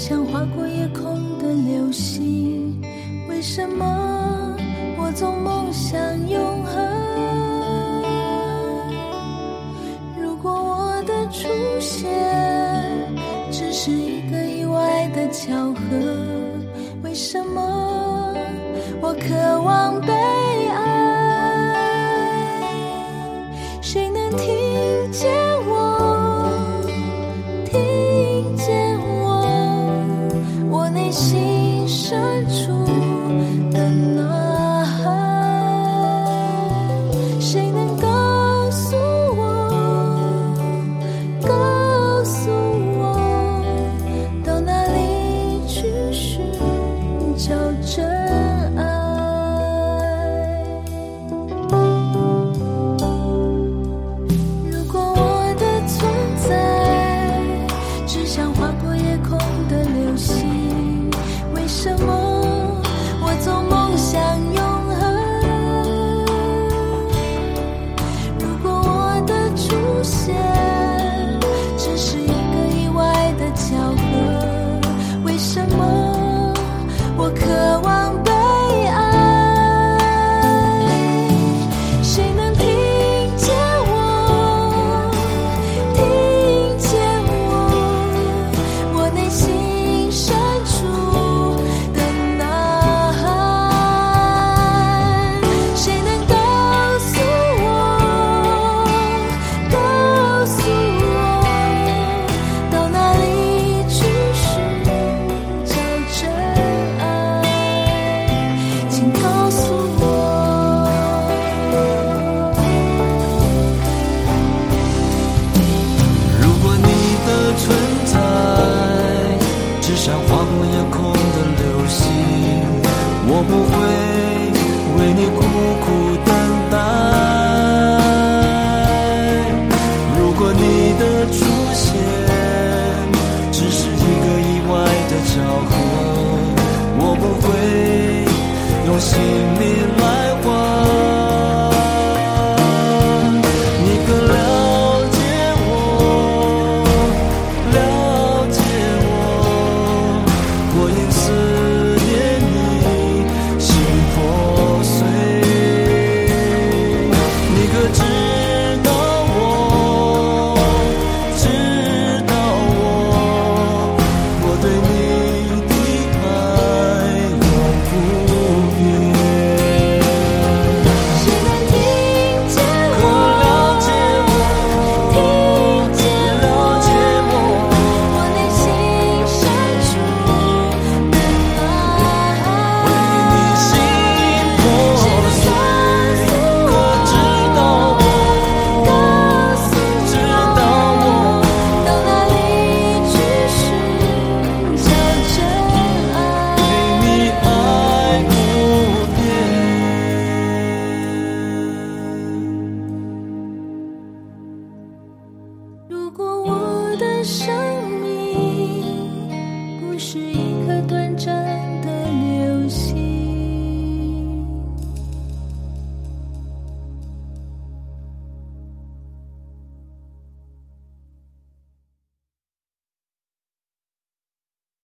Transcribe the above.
像划过夜空的流星，为什么我总梦想永恒？如果我的出现只是一个意外的巧合，为什么我渴望被爱？谁能听见我，听见我内心深处的呐喊？谁能告诉我，告诉我，到哪里去寻找真爱？如果我的存在只像划过夜空的流星，为什么我总梦想永恒？如果我的出现只是一个意外的巧合，为什么我渴望被爱？谁能听见我，听见我内心深处的呐喊？谁能告诉我，告诉我，到哪里去寻找真爱？请告诉我。 如果你的存在只像划过夜空的流星，我不会为你苦苦等待。如果你的出现只是一个意外的巧合，我不会用性命来换。你更了解我，了解我，我因思念你心破碎。你可知道我，知道我对你的爱永不变。 谁能听见可我， 了解我， 听见了解我内心深处的呐喊？ 为你心破碎。可知道我， 告诉知道我， 到哪里去寻找真爱？ 对你爱不变。 如果我的生命不是